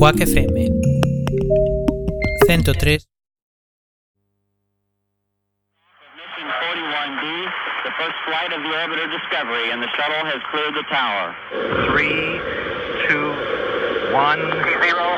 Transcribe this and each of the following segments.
Quack FM 103. Mission 41B, the first flight of the orbiter Discovery, and the shuttle has cleared the tower. 3, 2, 1, 0.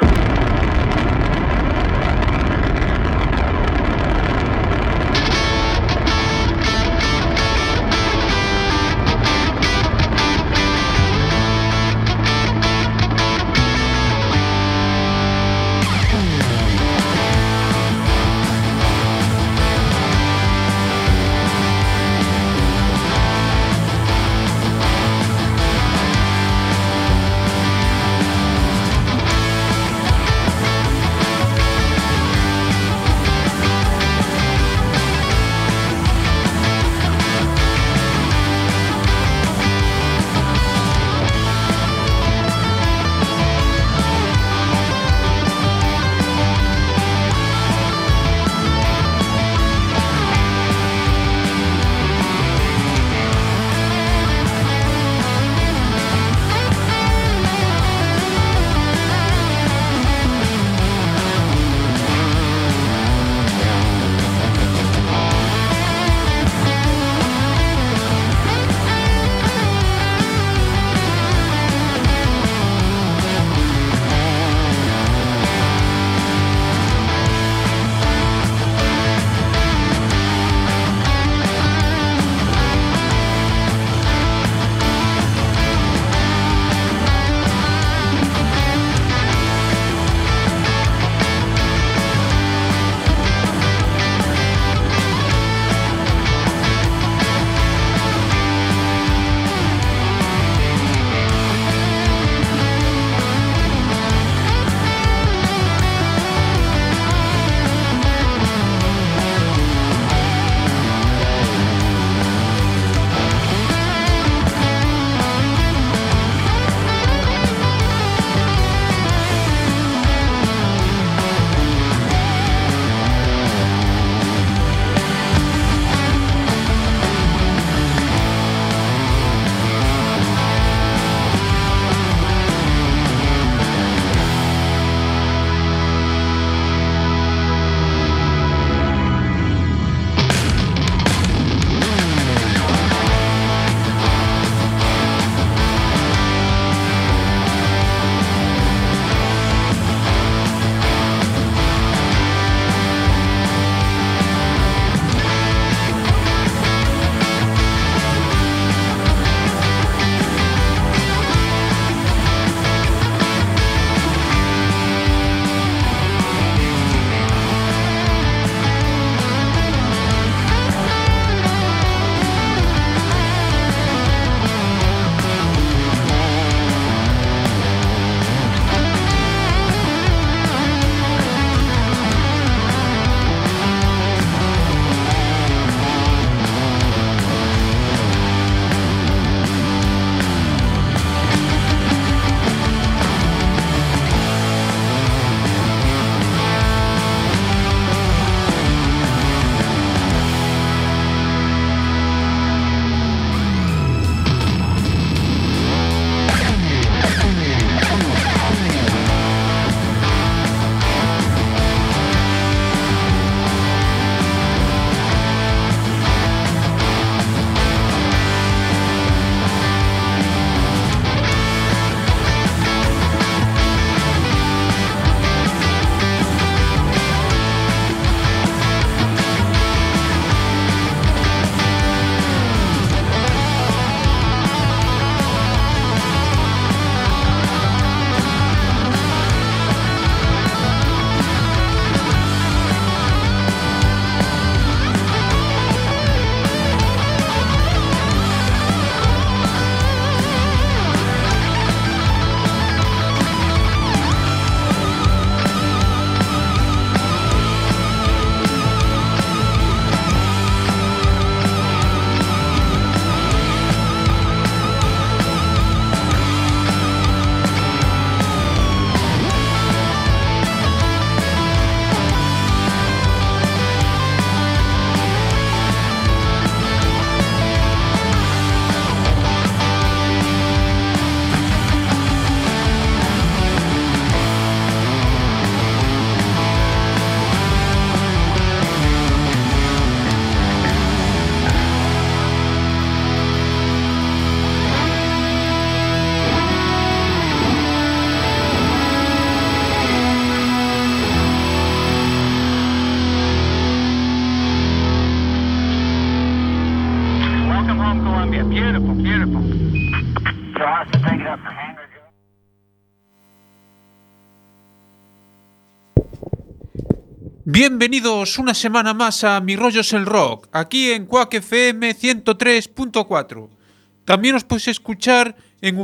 Bienvenidos una semana más a Mi Rollo es el Rock, aquí en Quack FM 103.4. También os podéis escuchar en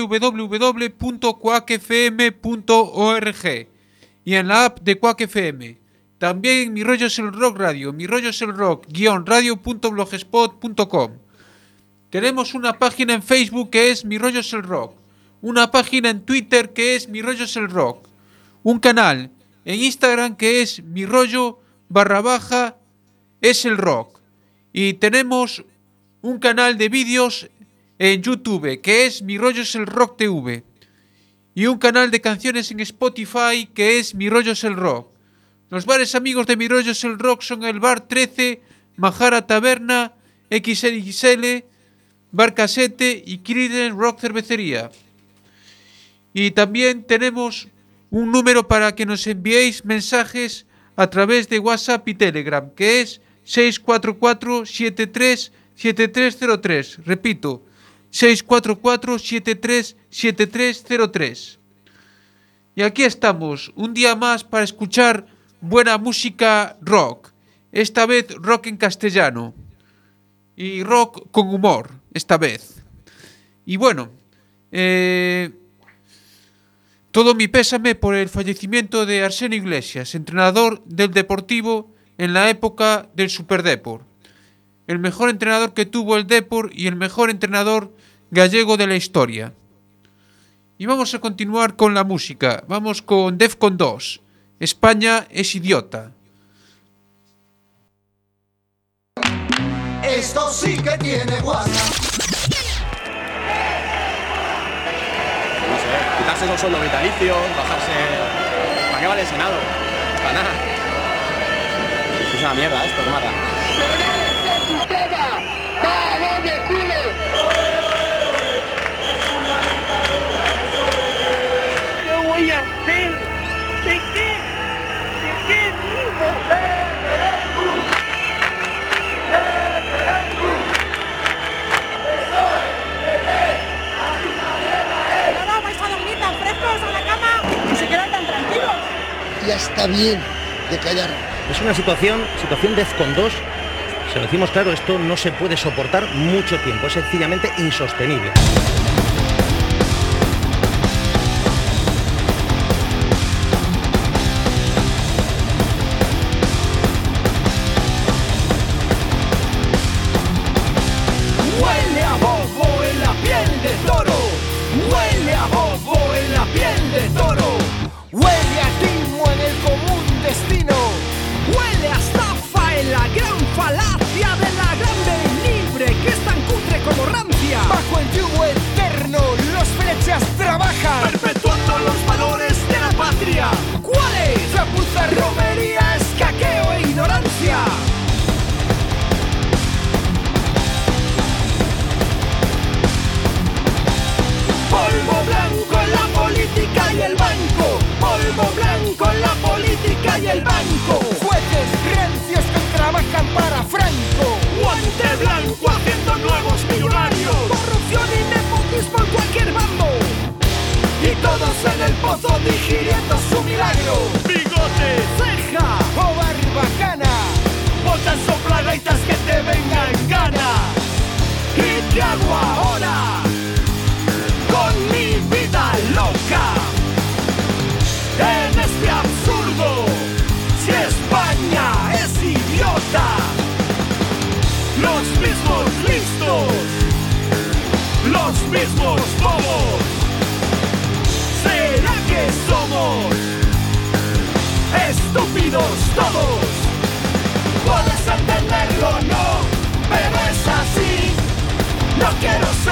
www.quackfm.org y en la app de Quack FM. También en Mi Rollo es el Rock Radio, Mi Rollo es el Rock, _radio.blogspot.com. Tenemos una página en Facebook que es Mi Rollo es el Rock, una página en Twitter que es Mi Rollo es el Rock, un canal en Instagram que es Mi Rollo _ es el Rock, y tenemos un canal de vídeos en YouTube que es Mi Rollo es el Rock TV, y un canal de canciones en Spotify que es Mi Rollo es el Rock. Los bares amigos de Mi Rollo es el Rock son el Bar 13, Majara Taberna, XXL, Bar Casete y Criden Rock Cervecería. Y también tenemos un número para que nos enviéis mensajes a través de WhatsApp y Telegram, que es 644-737303. Repito, 644-737303. Y aquí estamos, un día más para escuchar buena música rock. Esta vez rock en castellano. Y rock con humor, esta vez. Y bueno, todo mi pésame por el fallecimiento de Arsenio Iglesias, entrenador del Deportivo en la época del Superdepor. El mejor entrenador que tuvo el Depor y el mejor entrenador gallego de la historia. Y vamos a continuar con la música. Vamos con Defcon 2. España es idiota. Esto sí que tiene guasa. Quitarse los sueldos vitalicios, bajarse... ¿Para qué vale el Senado? Para nada. Es una mierda esto, que mata. ¿Qué voy a hacer? ¿De qué? ¿De qué vivo? Ya está bien de callar. Es una situación Defcon 2. Se lo decimos claro, esto no se puede soportar mucho tiempo. Es sencillamente insostenible. Huele a bobo en la piel de toro. Huele a bobo en la piel de toro. Huele a timo en el común destino. Huele a estafa en la gran falacia de la grande libre que es tan cutre como rancia. Bajo el yugo eterno los flechas trabajan, perpetuando los valores de la patria. ¿Cuáles? Chapuza, romería, escaqueo e ignorancia. Polvo blanco en la política y el banco. Polvo blanco en la política y el banco. Jueces rancios que trabajan para Franco. Guante blanco haciendo nuevos millonarios. Corrupción y nepotismo en cualquier bando. Y todos en el pozo digiriendo su milagro. Bigote, ceja o barbacana. Botan soplagaitas que te vengan gana. ¿Y qué hago ahora con mi vida loca? En este absurdo, si España es idiota, los mismos listos, los mismos bobos, ¿será que somos estúpidos todos? Puedes entenderlo, no, pero es así. No quiero ser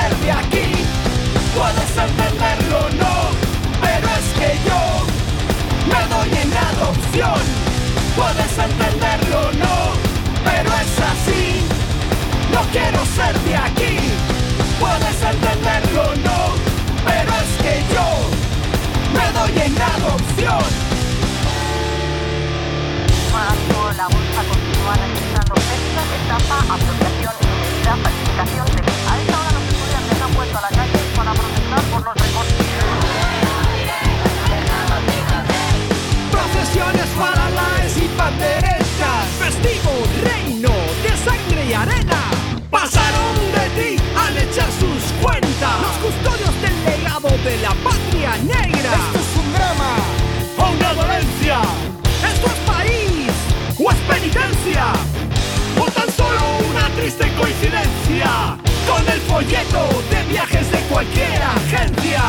de la patria negra. Esto es un drama o una dolencia. Esto es país o es penitencia, o tan solo una triste coincidencia con el folleto de viajes de cualquier agencia.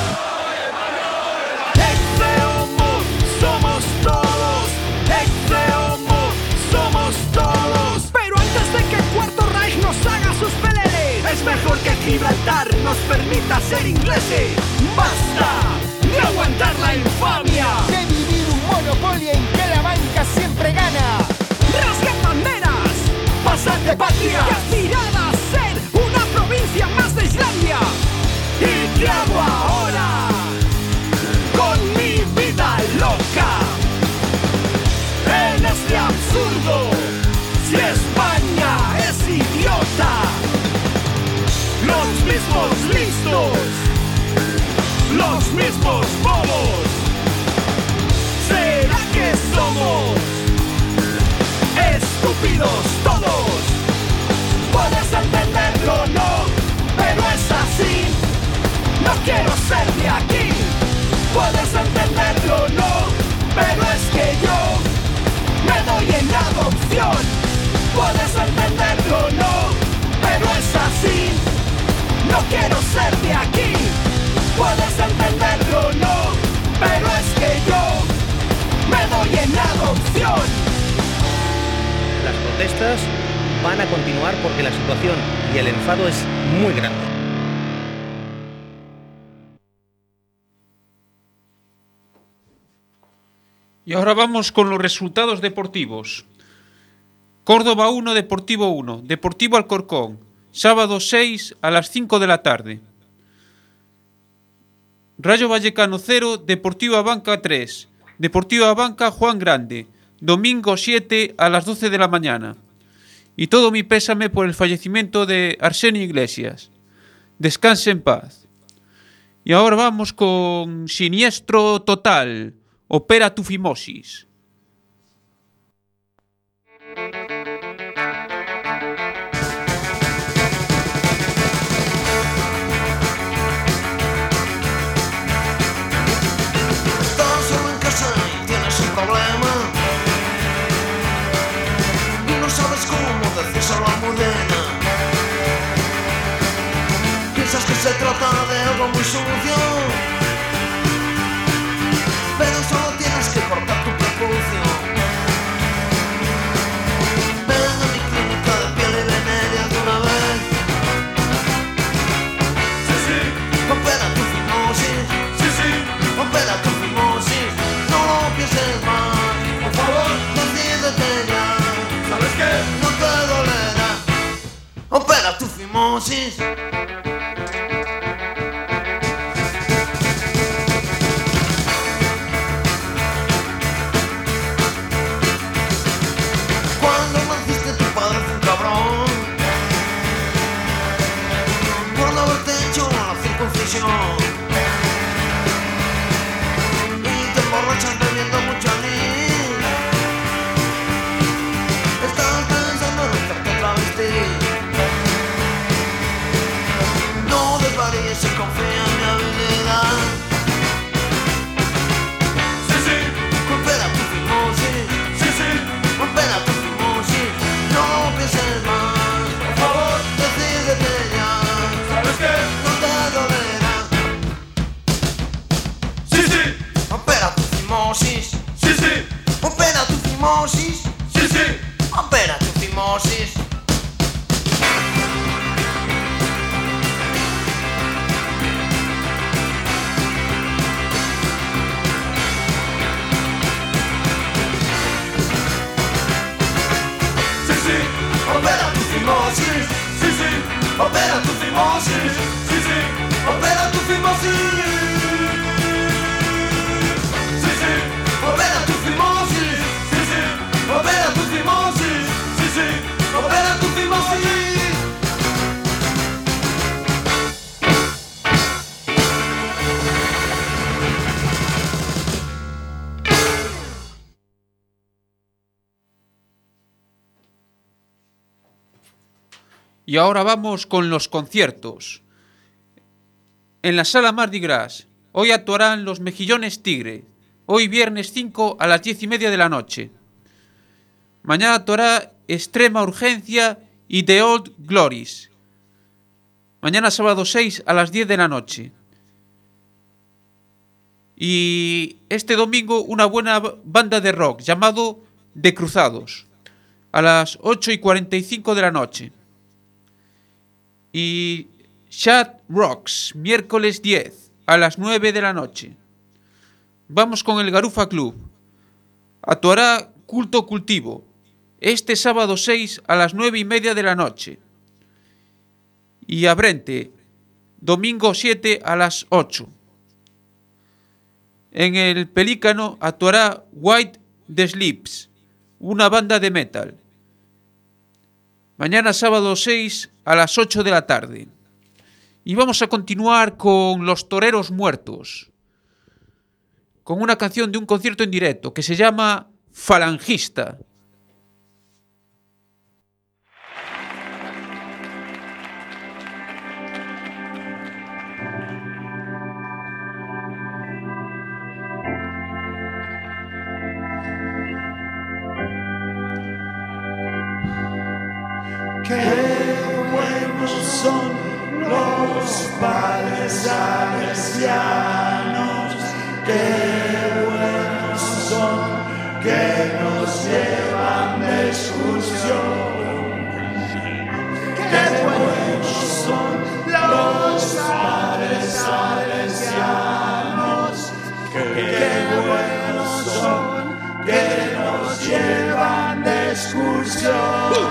Ex-Homo somos todos, Ex-Homo somos todos. Pero antes de que el Cuarto Reich nos haga sus peleles, es mejor que Gibraltar nos permita ser ingleses. Basta de aguantar la infamia, de vivir un monopolio en que la banca siempre gana. Rasgan banderas, pasan de patria, que aspirada a ser una provincia más de Islandia. ¿Y qué hago ahora con mi vida loca? En este absurdo, si España es idiota, los mismos listos, los mismos bobos, ¿será que somos estúpidos todos? Puedes entenderlo, no, pero es así. No quiero ser de aquí. Puedes entenderlo, no, pero es que yo me doy en adopción. Puedes entenderlo, no, pero es así. No quiero ser de aquí. Puedes entenderlo, no, pero es que yo me doy en adopción. Las protestas van a continuar porque la situación y el enfado es muy grande. Y ahora vamos con los resultados deportivos. Córdoba 1, Deportivo 1, Deportivo Alcorcón, sábado 6 a las 5 de la tarde. Rayo Vallecano 0, Deportivo Abanca 3, Deportivo Abanca Juan Grande, domingo 7 a las 12 de la mañana. Y todo mi pésame por el fallecimiento de Arsenio Iglesias. Descanse en paz. Y ahora vamos con Siniestro Total, Opera tu fimosis. Piensas que se trata de algo muy sucio, pero solo tienes que cortar tu prepucio. Ven a mi clínica de piel y veneria de una vez. Sí, sí. Opera tu fimosis. Sí, sí. Opera tu fimosis. No lo pienses más. Por favor, decídete ya. ¿Sabes qué? No te dolerá. Opera tu fimosis. Y te emborrachas bebiendo mucho anís. Estás pensando en hacerte travesti. No desvaríes y confía en mi habilidad. Sí, sí. Opera tu fimosis. Sí, sí. Opera tu fimosis. No pienses más. Por favor, decídete ya. ¿Sabes qué? No te dolerá. Opera tu fimosis. Sí, sí. Opera tu fimosis. Sí, sí. Opera tu fimosis. Sí, sí. Opera tu fimosis. Sí, sí. Opera tu fimosis. Sí, sí. Opera tu fimosis. Opera tu fimosis, sí, sí. Opera tu fimosis, sí, sí. Opera tu fimosis. Y ahora vamos con los conciertos. en la Sala Mardi Gras. Hoy actuarán Los Mejillones Tigre. Hoy viernes 5 a las 10:30 de la noche. Mañana actuará Extrema Urgencia y The Old Glories. Mañana sábado 6 a las 10 de la noche. Y este domingo una buena banda de rock llamado The Cruzados a las 8:45 de la noche. Y Chat Rocks miércoles 10 a las 9 de la noche. Vamos con el Garufa Club. Actuará Culto Cultivo este sábado 6 a las 9:30 de la noche. Y Abrente domingo 7 a las 8. En el Pelícano actuará White the Sleeps, una banda de metal. Mañana sábado 6 a las 8 de la tarde. Y vamos a continuar con Los Toreros Muertos, con una canción de un concierto en directo que se llama Falangista. Qué buenos son los padres salesianos, qué buenos son que nos llevan de excursión. Qué buenos son los padres salesianos, qué buenos son que nos llevan de excursión.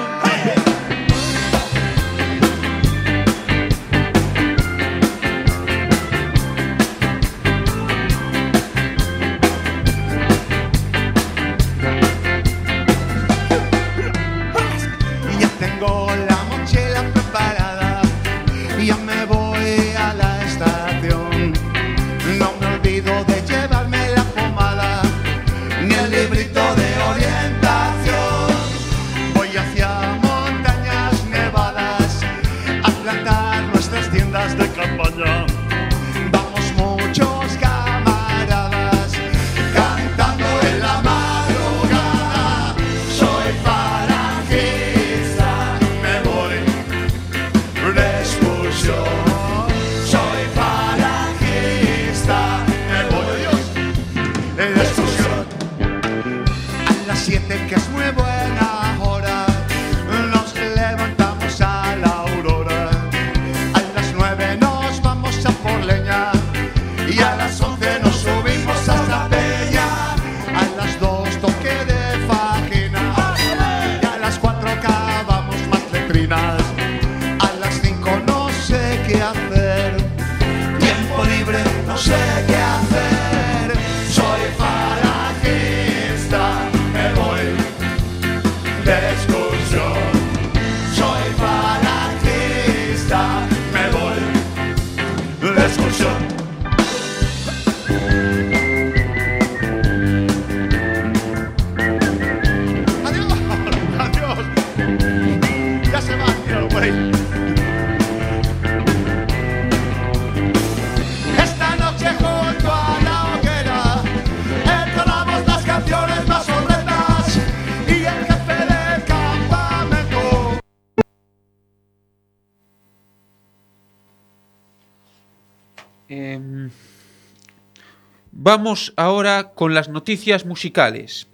Vamos ahora con las noticias musicales.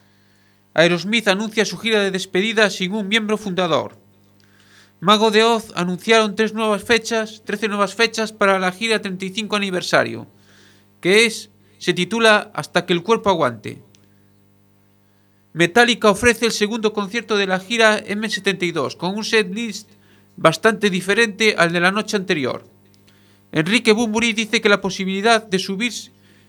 Aerosmith anuncia su gira de despedida sin un miembro fundador. Mago de Oz anunciaron 13 nuevas fechas para la gira 35 aniversario, se titula Hasta que el cuerpo aguante. Metallica ofrece el segundo concierto de la gira M72 con un setlist bastante diferente al de la noche anterior. Enrique Bunbury dice que ve la posibilidad de subirse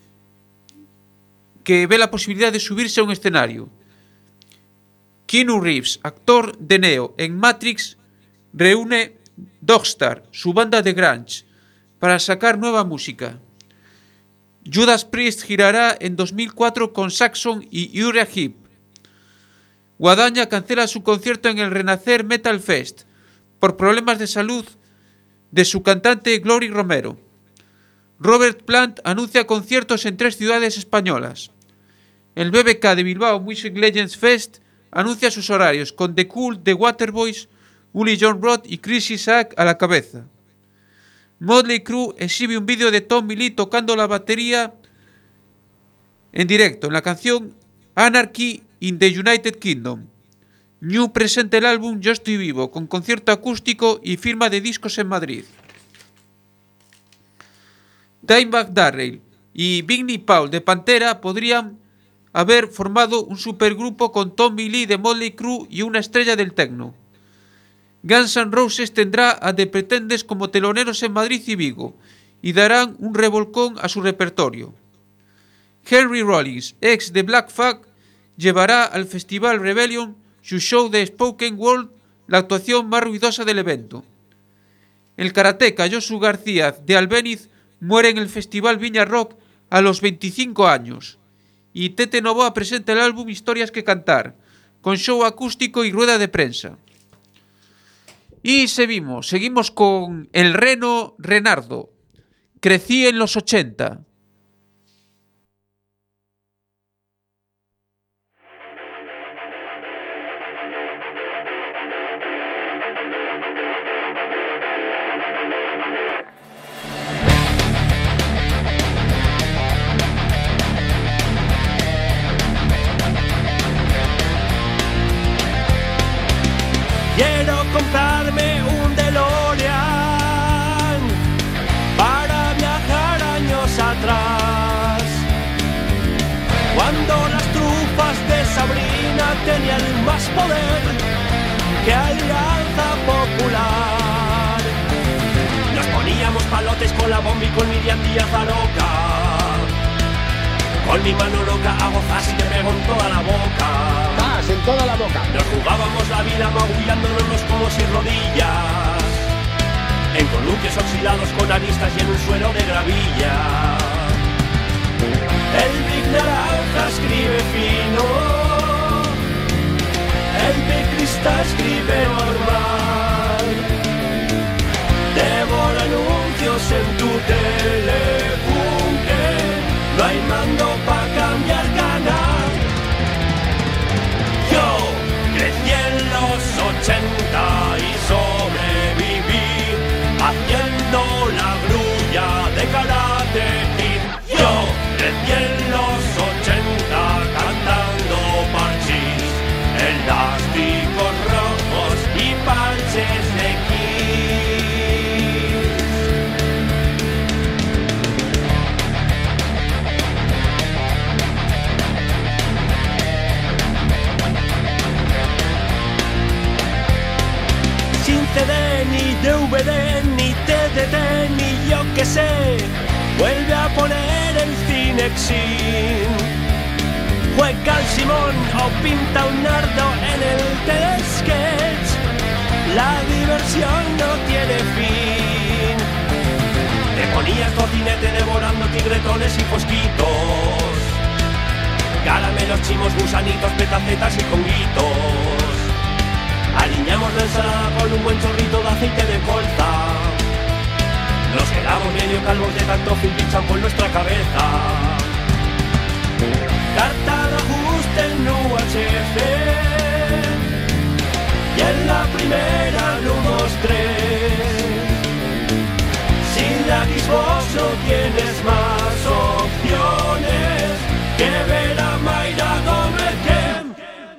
a un escenario. Keanu Reeves, actor de Neo en Matrix, reúne Dogstar, su banda de grunge, para sacar nueva música. Judas Priest girará en 2004 con Saxon y Uriah Heep. Guadaña cancela su concierto en el Renacer Metal Fest por problemas de salud de su cantante Glory Romero. Robert Plant anuncia conciertos en 3 ciudades españolas. El BBK de Bilbao Music Legends Fest anuncia sus horarios con The Cool, The Waterboys, Uli John Roth y Chris Isaac a la cabeza. Motley Crue exhibe un vídeo de Tommy Lee tocando la batería en directo en la canción Anarchy in the United Kingdom. New presenta el álbum Yo Estoy Vivo con concierto acústico y firma de discos en Madrid. Dimebag Darrell y Vinnie Paul de Pantera podrían haber formado un supergrupo con Tommy Lee de Motley Crue y una estrella del techno. Guns N' Roses tendrá a The Pretenders como teloneros en Madrid y Vigo y darán un revolcón a su repertorio. Henry Rollins, ex de Black Flag, llevará al Festival Rebellion su show de Spoken Word, la actuación más ruidosa del evento. El karateca Josu García de Albéniz muere en el Festival Viña Rock a los 25 años. Y Tete Novoa presenta el álbum Historias que Cantar, con show acústico y rueda de prensa. Y seguimos con El Reno Renardo. Crecí en los 80. Quiero comprarme un DeLorean para viajar años atrás, cuando las trufas de Sabrina tenían más poder que Alianza Popular. Nos poníamos palotes con la bomba y con Miriam Díaz Aroca, con mi mano loca hago zas y te pego en toda la boca. En toda la boca. Nos jugábamos la vida magullándonos como sin rodillas, en columpios oxidados con aristas y en un suelo de gravilla. El Big Naranja escribe fino, el Big Crista escribe normal, devora anuncios en tu telefunke, no hay mando pa' cambiar canal. Yo crecí en los 80 y sobreviví haciendo la grulla de Karate Kid. Yo crecí en los 80 cantando parchís, elásticos rojos y parches de Kiss. CD, ni DVD, ni TDT, ni yo que sé, vuelve a poner el Cinexin. Juega al Simón o pinta un nardo en el telesketch, la diversión no tiene fin. Te ponías cocinete devorando tigretones y fosquitos, caramelos, chimos, gusanitos, petacetas y conguitos. Aliñamos la ensalada con un buen chorrito de aceite de colza. Nos quedamos medio calvos de tanto film y champú en nuestra cabeza. Carta de ajuste en UHF y en la primera números 3. Sin la Xbox no tienes más opciones que ver a Mayra Gómez Kem.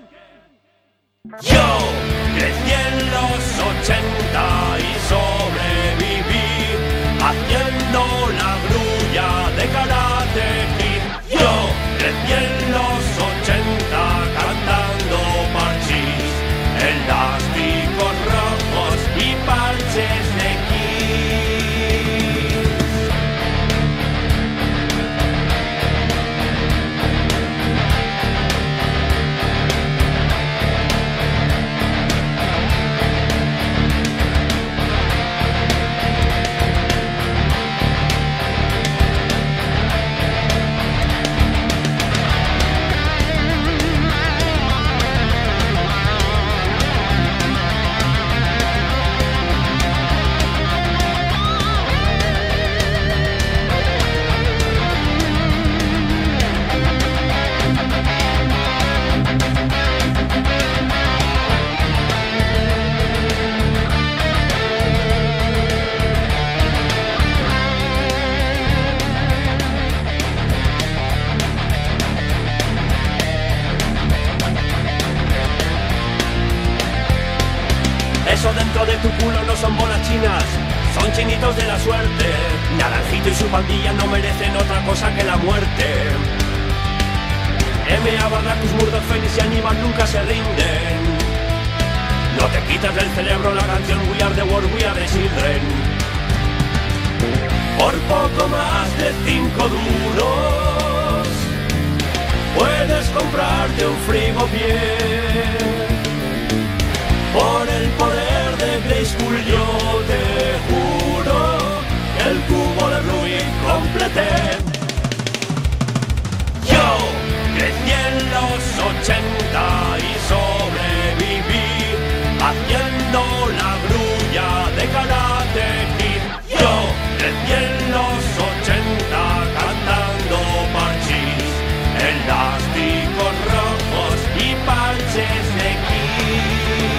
Yo crecí en los 80 y sobreviví haciendo la grulla de Karate tu culo no son bolas chinas, son chinitos de la suerte. Naranjito y su pandilla no merecen otra cosa que la muerte. M.A. Barracus, Murdoch, Félix y Aníbal nunca se rinden. No te quitas del cerebro la canción We Are the World, We Are the Children. Por poco más de 5 duros puedes comprarte un frigopié. Por el poder de Grayskull yo te juro que el cubo de Rubik completé. Yo crecí en los 80 y sobreviví haciendo la grulla de Karate Kid. Yo crecí en los 80 cantando parchís, elásticos rojos y parches de Kiss.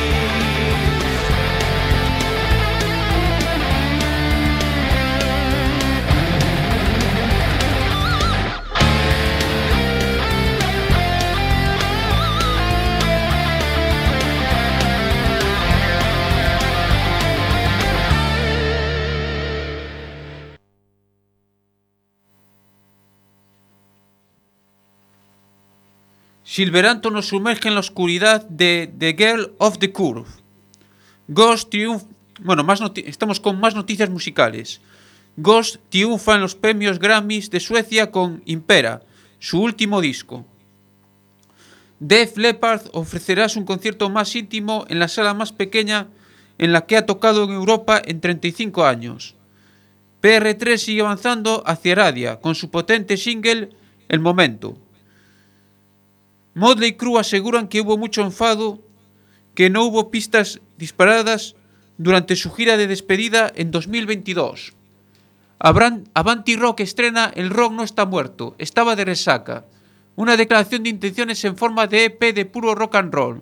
Silveranto nos sumerge en la oscuridad de The Girl of the Curve. Ghost triunfa... Bueno, estamos con más noticias musicales. Ghost triunfa en los premios Grammys de Suecia con Impera, su último disco. Def Leppard ofrecerá un concierto más íntimo en la sala más pequeña en la que ha tocado en Europa en 35 años. PR3 sigue avanzando hacia Radia con su potente single El Momento. Motley Crue aseguran que hubo mucho enfado, que no hubo pistas disparadas durante su gira de despedida en 2022. Avanti Rock estrena El rock no está muerto, estaba de resaca. Una declaración de intenciones en forma de EP de puro rock and roll.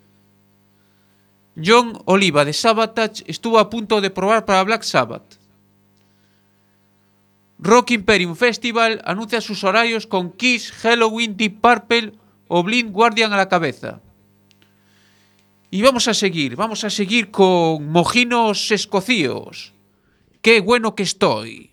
John Oliva de Sabotage estuvo a punto de probar para Black Sabbath. Rock Imperium Festival anuncia sus horarios con Kiss, Halloween, Deep Purple o Blind Guardian a la cabeza. Y vamos a seguir con Mojinos Escocíos. ¡Qué bueno que estoy!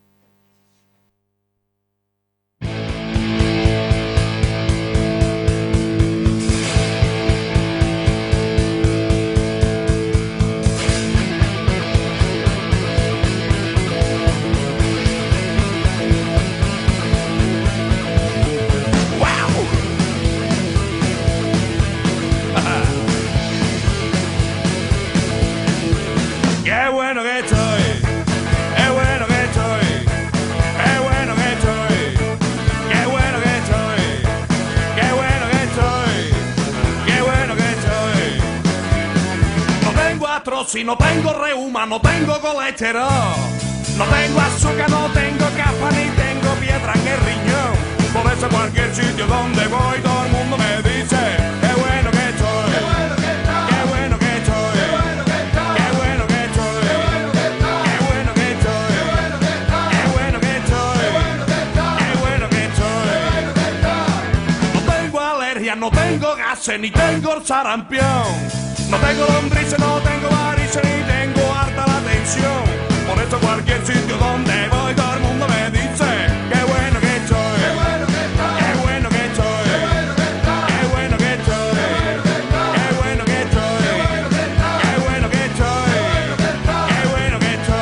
Si no tengo reuma, no tengo colesterol, no tengo azúcar, no tengo capa, ni tengo piedra en el riñón. Por eso cualquier sitio donde voy todo el mundo me dice qué bueno que estoy, qué bueno que estoy, qué bueno que estoy, qué bueno que estoy, qué bueno que estoy, qué bueno que estoy. No tengo alergia, no tengo gases, ni tengo el sarampión. No tengo lombrices, no tengo varices, ni tengo harta la tensión. Por eso cualquier sitio donde voy todo el mundo me dice qué bueno que estoy, qué bueno que estoy, qué bueno que estoy, qué bueno que estoy, qué bueno que estoy, qué bueno que estoy, qué bueno que estoy.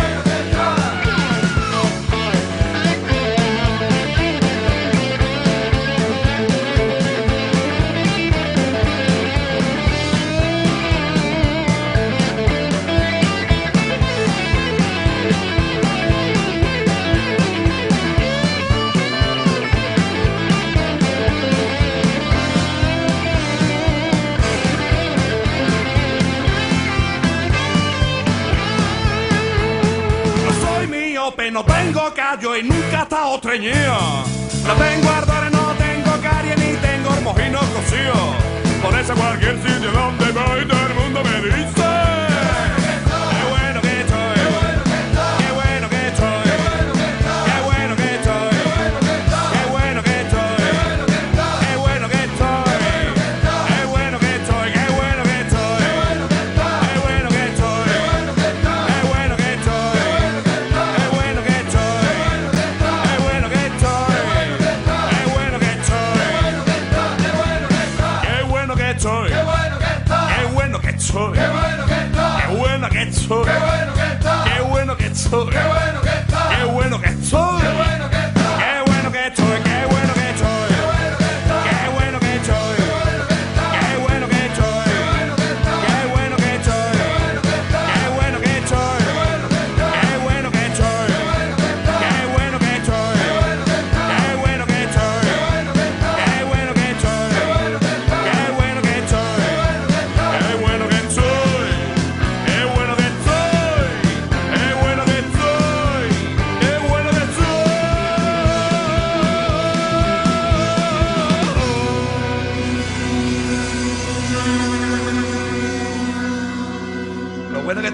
No tengo callo y nunca he estado treñido. No tengo ardores, no tengo caries, ni tengo hermojinos cocidos. Por eso cualquier sitio donde voy todo el mundo me dice qué bueno que estoy, qué bueno que estoy, qué bueno que estoy, qué bueno que estoy, qué bueno que estoy, qué bueno que estoy, qué bueno que estoy, qué bueno que estoy.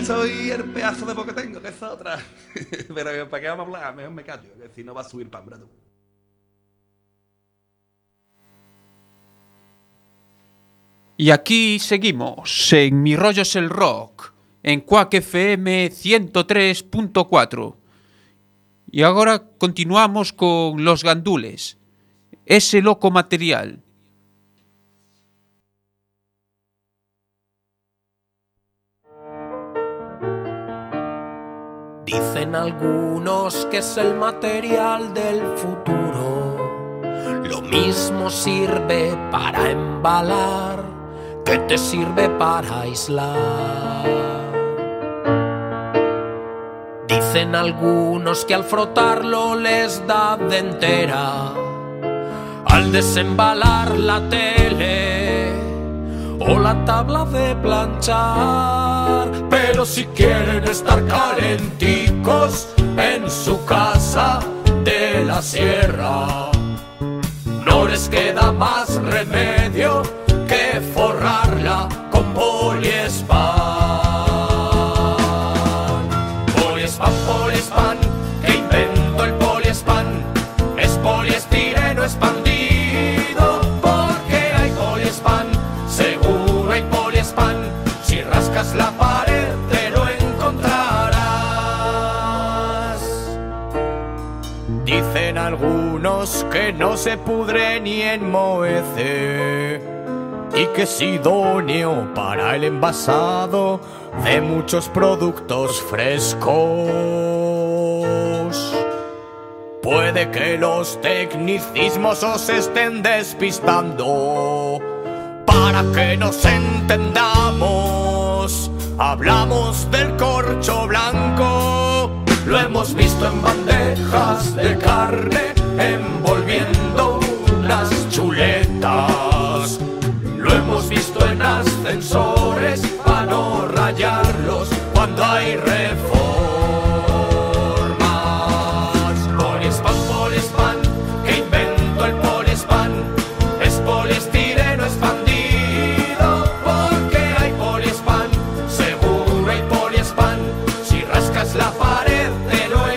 pienso y el pedazo de voz que tengo, que es otra. Pero ¿para qué vamos a hablar? Mejor me callo, que si no va a subir para hambre tú. Y aquí seguimos en Mi Rollo es el Rock, en Quack FM 103.4. Y ahora continuamos con Los Gandules, ese loco material. Dicen algunos que es el material del futuro. Lo mismo sirve para embalar que te sirve para aislar. Dicen algunos que al frotarlo les da dentera, al desembalar la tele o la tabla de planchar. Pero si quieren estar calenticos en su casa de la sierra, no les queda más remedio que forrarla con poliespan. Poliespan, poliespan, que inventó el poliespan, es poliestireno expandido, porque hay poliespan, seguro hay poliespan, si rascas la pared te lo encontrarás. Dicen algunos que no se pudre ni enmohece y que es idóneo para el envasado de muchos productos frescos. Puede que los tecnicismos os estén despistando. Para que nos entendamos, hablamos del corcho blanco. Lo hemos visto en bandejas de carne envolviendo unas chuletas. Lo hemos visto en ascensores para no rayarlos cuando hay reformas. Poliespan, poliespan, que inventó el poliespan, es poliestireno expandido, porque hay poliespan, seguro hay poliespan, si rascas la pared te lo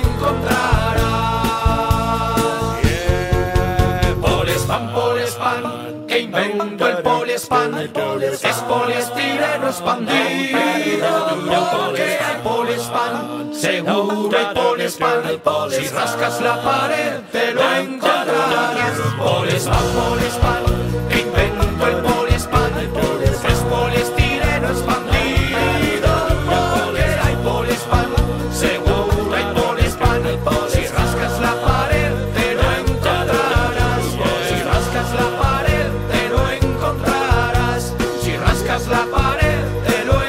encontrarás. Poliespan, poliespan, que inventó el poliespan, es poliestireno expandido, porque hay poliespan, seguro hay poliespan, si rascas la pared te lo encontrarás. Poliespan, poliespan, que inventó el poliespan, es poliestireno expandido, porque hay poliespan, seguro hay poliespan, si rascas la pared te lo encontrarás. Si rascas la pared te lo encontrarás. Si rascas la pared te lo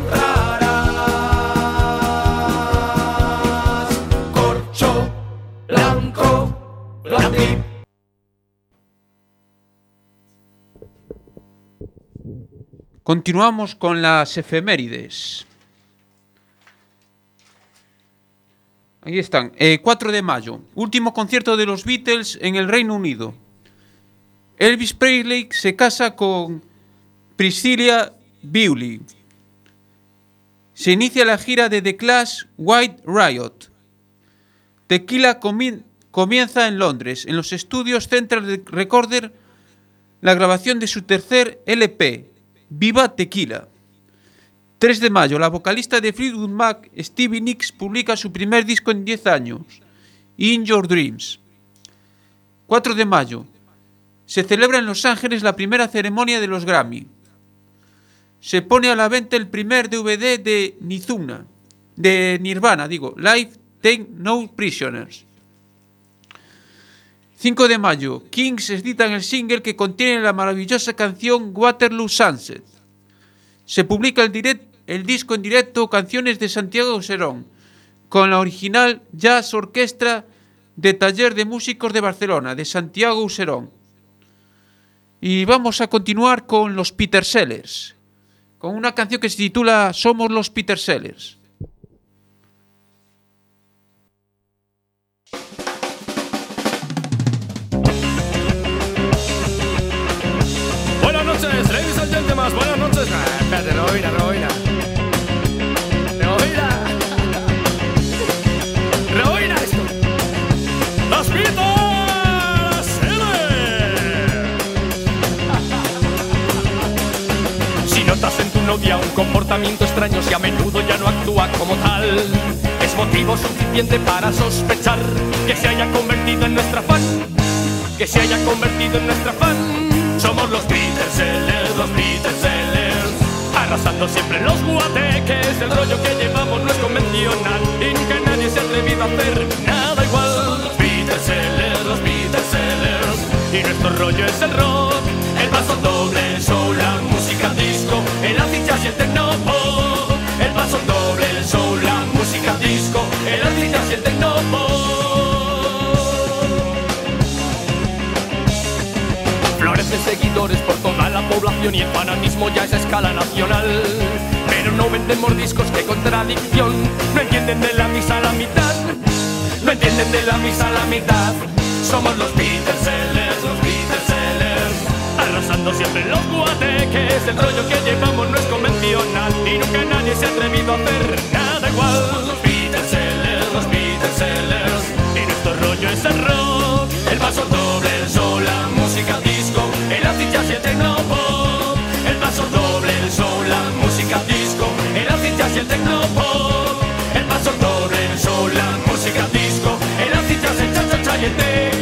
encontrarás. Corcho blanco, blanco. Continuamos con las efemérides. Ahí están. 4 de mayo. Último concierto de los Beatles en el Reino Unido. Elvis Presley se casa con Priscilla Bewley. Se inicia la gira de The Clash White Riot. Tequila comienza en Londres, en los estudios Central Recorder, la grabación de su tercer LP, Viva Tequila. 3 de mayo, la vocalista de Fleetwood Mac, Stevie Nicks, publica su primer disco en 10 años, In Your Dreams. 4 de mayo, se celebra en Los Ángeles la primera ceremonia de los Grammy. Se pone a la venta el primer DVD de Nirvana, Live Take No Prisoners. 5 de mayo, Kings editan el single que contiene la maravillosa canción Waterloo Sunset. Se publica el disco en directo Canciones de Santiago Userón, con la original Jazz Orquestra de Taller de Músicos de Barcelona, de Santiago Userón. Y vamos a continuar con los Peter Sellers, con una canción que se titula Somos los Peter Sellers. Buenas noches, ladies and gentlemen, buenas noches. Espérate, no oirá. Beatles! Si notas en tu novia un comportamiento extraño, si a menudo ya no actúa como tal, es motivo suficiente para sospechar que se haya convertido en nuestra fan. Que se haya convertido en nuestra fan. Somos los Beatles, arrasando siempre en los guateques. El rollo que llevamos no es convencional y nunca nadie se ha atrevido a hacer nada igual. Somos los Beatles, y nuestro rollo es el rock, el paso doble, el soul, la música disco, el acid jazz y el tecnopop. El paso doble, el soul, la música disco, el acid jazz y el tecnopop. Flores de seguidores por toda la población y el fanatismo ya es a escala nacional. Pero no vendemos discos, qué contradicción. No entienden de la misa a la mitad. No entienden de la misa a la mitad. Somos los Beatles, arrasando siempre en los guateques. El rollo que llevamos no es convencional y nunca nadie se ha atrevido a hacer nada igual. Somos los Beatles, y nuestro rollo es el rock, el paso doble, el soul, la música disco, el acid jazz y el tecnopop. El paso doble, el soul, la música disco, el acid jazz y el tecnopop. El paso doble, el soul, la música disco, el acid jazz, el cha-cha-cha y el tecnopop.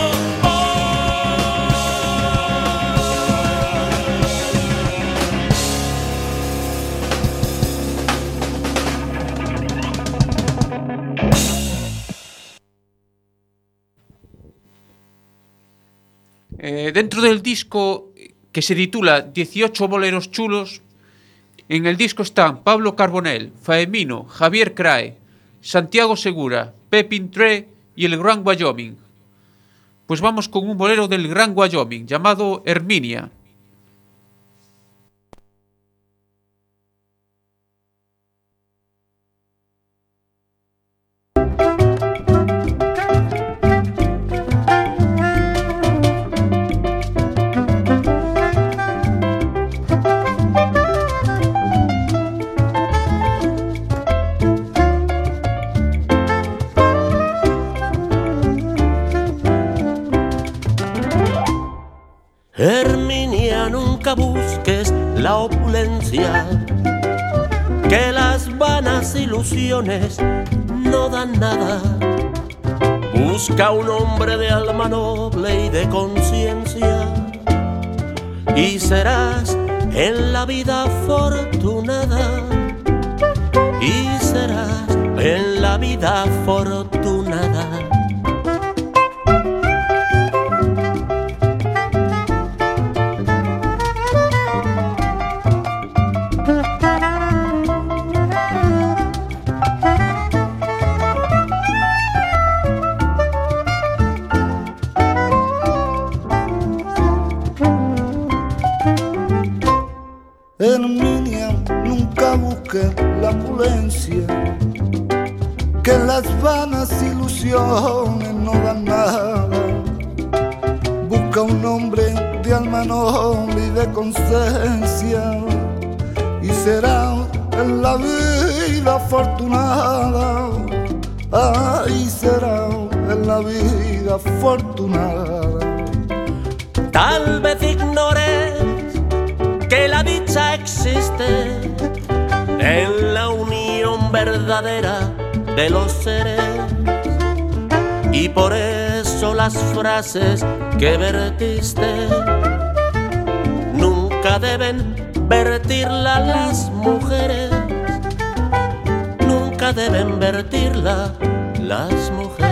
Dentro del disco que se titula 18 boleros chulos, en el disco están Pablo Carbonell, Faemino, Javier Crae, Santiago Segura, Pepin Tre y el Gran Wyoming. Pues vamos con un bolero del Gran Wyoming llamado Herminia. Herminia, nunca busques la opulencia, que las vanas ilusiones no dan nada. Busca un hombre de alma noble y de conciencia, y serás en la vida afortunada. Y serás en la vida afortunada. Herminia, nunca busques la opulencia, que las vanas ilusiones no dan nada. Busca un hombre de alma noble y de conciencia, y será en la vida afortunada. Ay, será en la vida afortunada. Tal vez ignores que la dicha existe en la unión verdadera de los seres, y por eso las frases que vertiste nunca deben vertirla las mujeres, nunca deben vertirla las mujeres.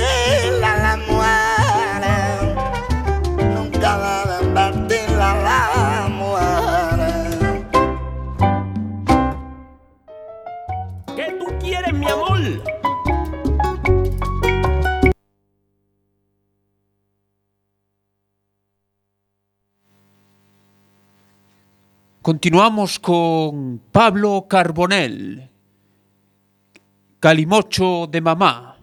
La Continuamos con Pablo Carbonell, Calimocho de mamá.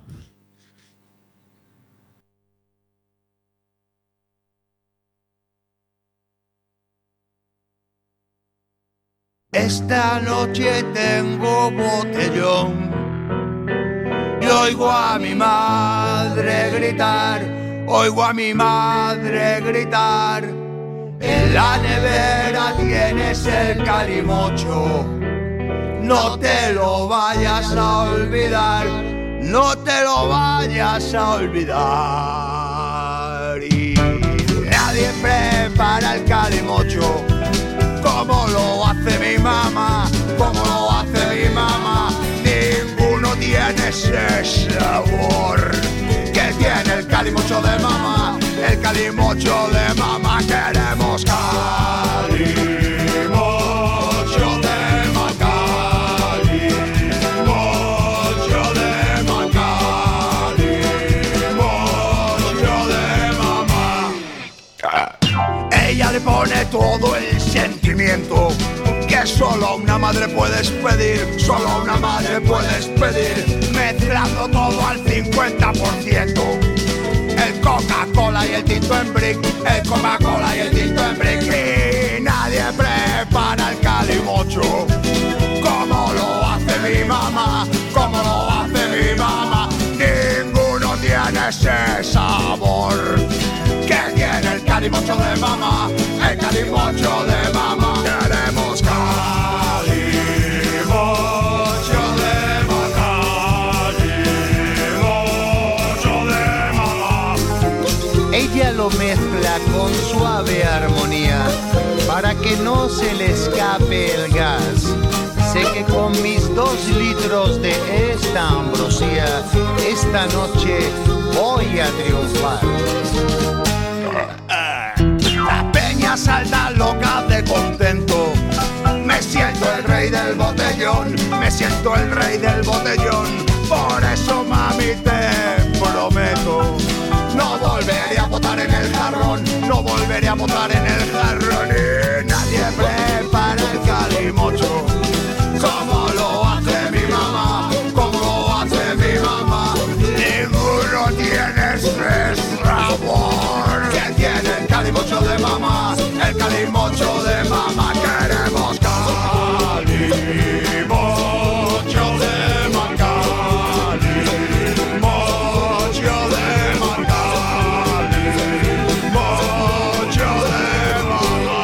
Esta noche tengo botellón y oigo a mi madre gritar, oigo a mi madre gritar. En la nevera tienes el calimocho, no te lo vayas a olvidar, no te lo vayas a olvidar. Y nadie prepara el calimocho como lo hace mi mamá, como lo hace mi mamá. Ninguno tiene ese sabor que tiene el calimocho de mamá, el calimocho de mamá. Queremos calimocho de mamá, calimocho de mamá, calimocho de mamá. Ella le pone todo el sentimiento que solo una madre puedes pedir, solo una madre puedes pedir, mezclando todo al 50%. El Coca-Cola y el tinto en brick, el Coca-Cola y el tinto en brick. Y nadie prepara el calimocho como lo hace mi mamá, como lo hace mi mamá. Ninguno tiene ese sabor que tiene el calimocho de mamá, el calimocho de mamá. Queremos calimocho de mamá, calimocho de mamá. Ella lo mezcla con suave armonía para que no se le escape el gas. Sé que con mis 2 litros de esta ambrosía, esta noche voy a triunfar. La peña salta loca de contento. Me siento el rey del botellón, me siento el rey del botellón. Por eso, mami, te prometo, no volveré a botar en el jarrón, no volveré a botar en el jarrón. Y nadie prepara el calimocho como lo hace mi mamá, como lo hace mi mamá. Ninguno tiene ese sabor que tiene el calimocho de mamá, el calimocho de mamá. Queremos calimocho de mamá, calimocho de mamá, calimocho de mamá.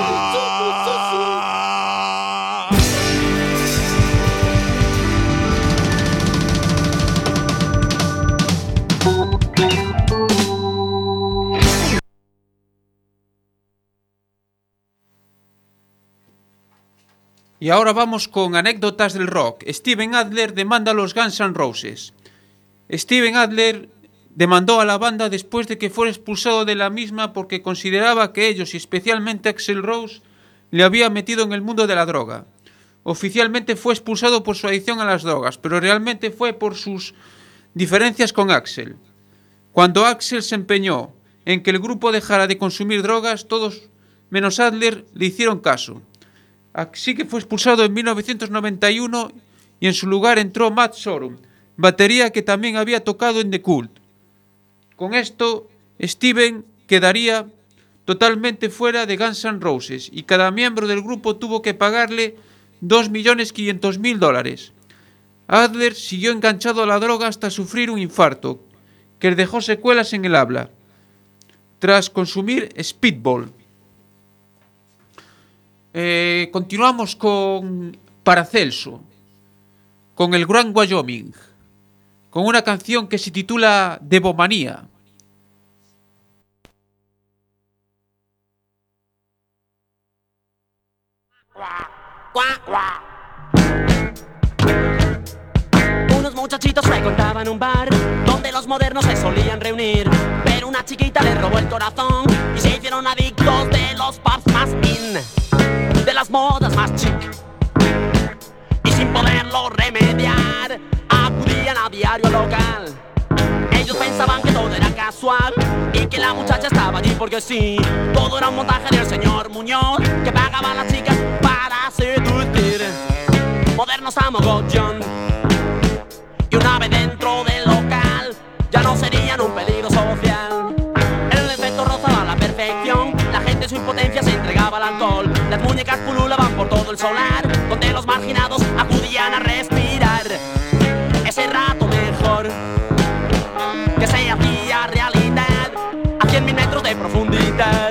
Y ahora vamos con anécdotas del rock. Steven Adler demanda a los Guns N' Roses. Steven Adler demandó a la banda después de que fuera expulsado de la misma porque consideraba que ellos, y especialmente Axl Rose, le había metido en el mundo de la droga. Oficialmente fue expulsado por su adicción a las drogas, pero realmente fue por sus diferencias con Axl. Cuando Axl se empeñó en que el grupo dejara de consumir drogas, todos menos Adler le hicieron caso. Así que fue expulsado en 1991 y en su lugar entró Matt Sorum, batería que también había tocado en The Cult. Con esto, Steven quedaría totalmente fuera de Guns N' Roses y cada miembro del grupo tuvo que pagarle $2.500.000. Adler siguió enganchado a la droga hasta sufrir un infarto, que le dejó secuelas en el habla, tras consumir Speedball. Continuamos con Paracelso, con el Gran Wyoming, con una canción que se titula Devomanía. Unos muchachitos frecuentaban un bar donde los modernos se solían reunir, pero una chiquita les robó el corazón y se hicieron adictos de los pubs más in, de las modas más chic, y sin poderlo remediar acudían a diario al local. Ellos pensaban que todo era casual y que la muchacha estaba allí porque sí. Todo era un montaje del señor Muñoz, que pagaba a las chicas para a seducir. Modernos a mogollón. Y una vez dentro del local, ya no serían un peligro social. El efecto rozaba la perfección. La gente en su impotencia se entregaba al alcohol. Las muñecas pululaban por todo el solar, donde los marginados acudían a respirar. Ese rato mejor que se hacía realidad a 100.000 metros de profundidad.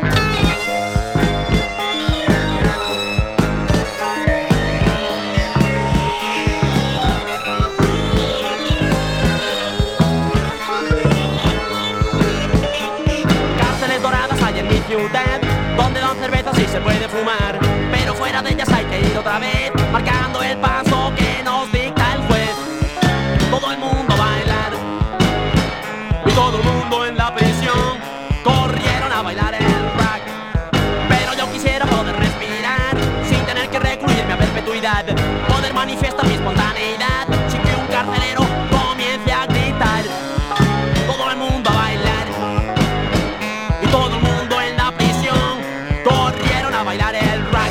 Cárceles doradas hay en mi ciudad, donde dan cerveza sí se puede fumar, pero fuera de ellas hay que ir otra vez, marcando el paso que nos dicta el juez. Todo el mundo a bailar y todo el mundo en la prisión corrieron a bailar el rock. Pero yo quisiera poder respirar sin tener que recluirme a perpetuidad, poder manifestar mi espontaneidad sin que un carcelero comience a gritar. Todo el mundo a bailar y todo el mundo en la prisión corrieron a bailar el rock.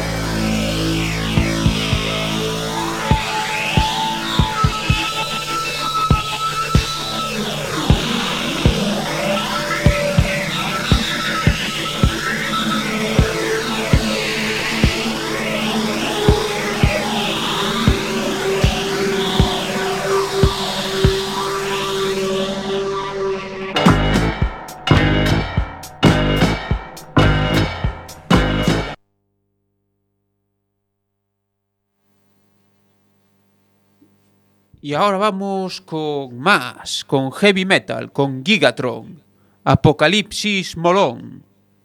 Y ahora vamos con más, con heavy metal, con Gigatron, Apocalipsis Molón.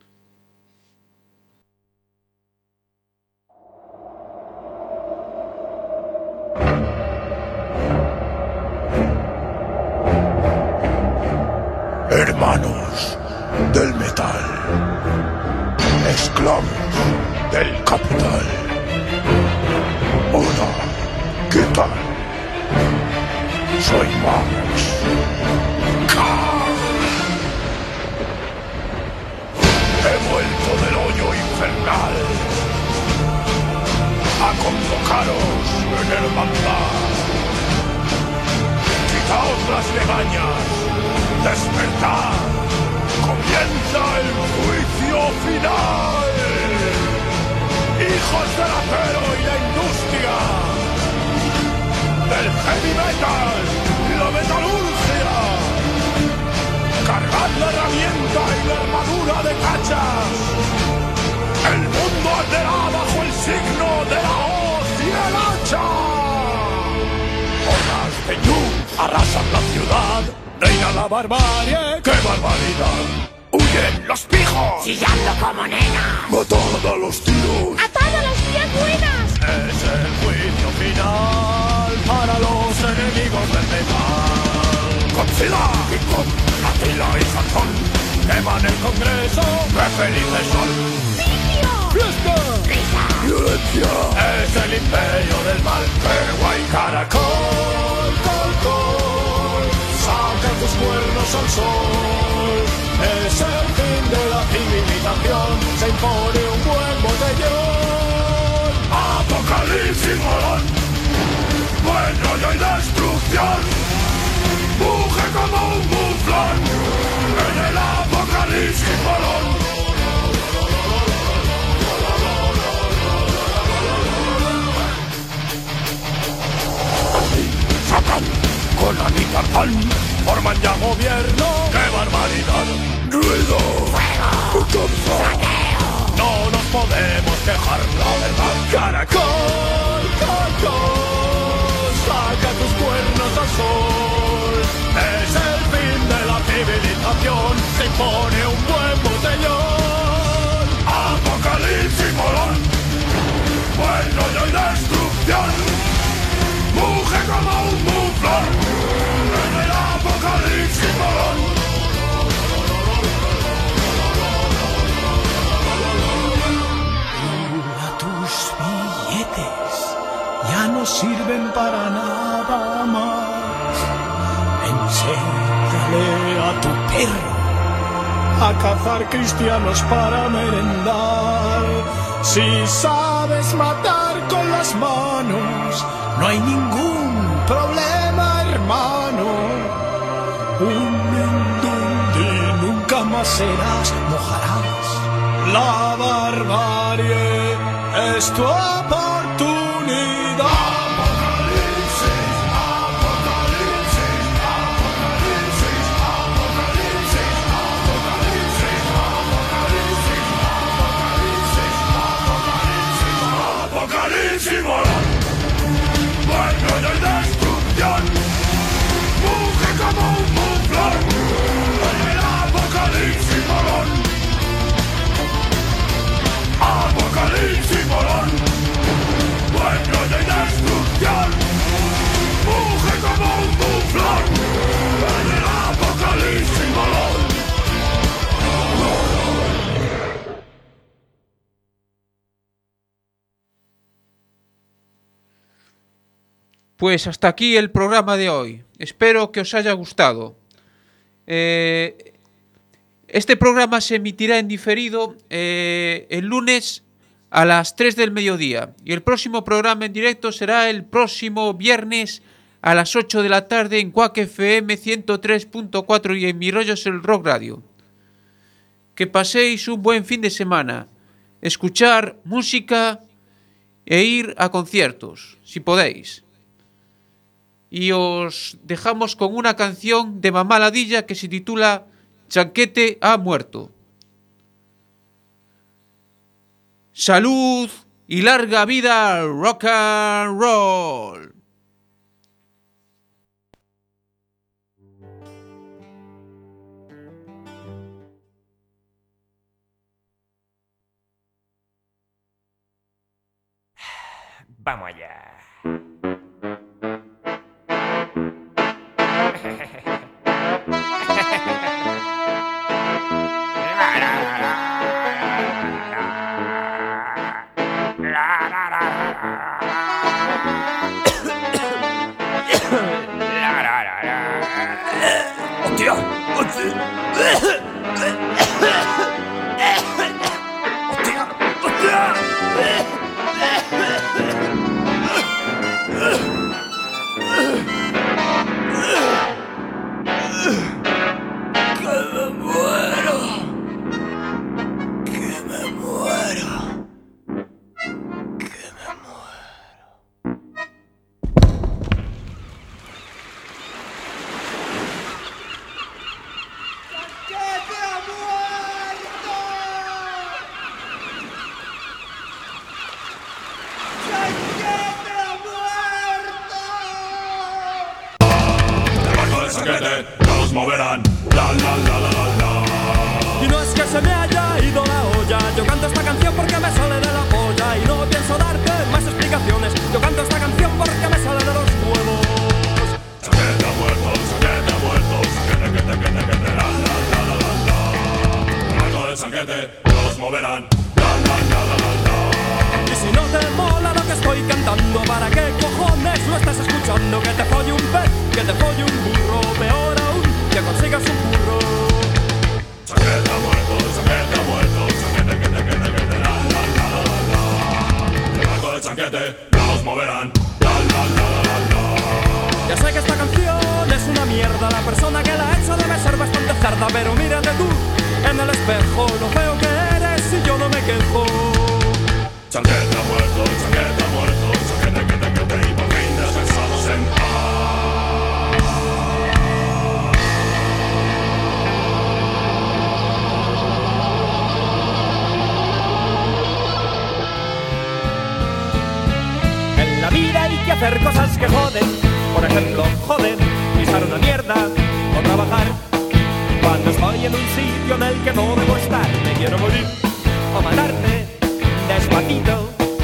Hermanos del metal, esclavos del capital. Hola, ¿qué tal? Soy Max. He vuelto del hoyo infernal a convocaros en hermandad. Quitaos las legañas, despertad, comienza el juicio final. Hijos del acero y la industria, del heavy metal y la metalurgia, cargad la herramienta y la armadura de cachas. El mundo arderá bajo el signo de la hoz y el hacha. Hordas de Yu arrasan la ciudad, reina la barbarie. ¡Qué barbaridad! ¡Huyen los pijos! ¡Chillando como nenas! ¡Matad a los tíos! ¡Atad a las tías buenas! Es el juicio final para los enemigos del metal. Godzilla, King Kong, Attila y Sansón queman el Congreso. ¡Qué felices son! ¡Vicio! ¡Fiesta! ¡Risa! ¡Violencia! Es el imperio del mal. ¡Qué guay! Caracol, col, saca tus cuernos al sol. Es el fin de la civilización. Se impone un buen botellón. Apocalipsis Molón, buen rollo y destrucción. Muge como un muflón en el Apocalipsis Molón. Sacan con Anita Pan, forman ya gobierno. ¡Qué barbaridad! ¡Ruido! ¡Fuego! ¡Saqueo! No nos podemos quejar, la verdad. Caracol, caracol, saca tus cuernos al sol. Es el fin de la civilización, se impone un buen botellón. Apocalipsis Molón, buen rollo y destrucción. Muge como un muflón en el Apocalipsis Molón. Tus billetes ya no sirven para nada más. Enséñale a tu perro a cazar cristianos para merendar. Si sabes matar con las manos, no hay ningún problema, hermano. Un mindundi nunca más serás, mojarás. La barbarie es tu oportunidad. Apocalipsis morón, dueño de destrucción, muge como un muflón, en el apocalipsis morón. Apocalipsis morón, dueño de destrucción, muge como un muflón, en el apocalipsis morón. Pues hasta aquí el programa de hoy. Espero que os haya gustado. Este programa se emitirá en diferido el lunes a las 3 del mediodía. Y el próximo programa en directo será el próximo viernes a las 8 de la tarde en Quack FM 103.4 y en Mi Rollo es el Rock Radio. Que paséis un buen fin de semana. Escuchar música e ir a conciertos, si podéis. Y os dejamos con una canción de Mamá Ladilla que se titula Chanquete ha muerto. Salud y larga vida al rock and roll. Vamos allá. ¡Hostia! Nos moverán, la la la la la la. Y no es que se me haya ido la olla, yo canto esta canción porque me sale de la polla y no pienso darte más explicaciones. Yo canto esta canción porque me sale de los huevos. Saquete ha muerto, saquete, que la la la la la la. Algo del sanquete, nos moverán, la la la la la la. Y si no te mola lo que estoy cantando, ¿para qué cojones lo estás escuchando? Que te folle un pez, que te folle un burro, peor aún, que consigas un burro. Saquete ha muerto, saquete, la la la la la la. Debajo del sanquete, nos moverán, la la la la la la. Ya sé que esta canción es una mierda, la persona que la ha hecho debe ser bastante cerda, pero mírate tú en el espejo, lo feo que eres y yo no me quejo. Chanquete ha muerto, chanquete ha muerto, chanquete, y por fin descansados en paz. En la vida hay que hacer cosas que joden, por ejemplo, joder, pisar una mierda o trabajar. Cuando estoy en un sitio en el que no debo estar, me quiero morir o matarte despacito.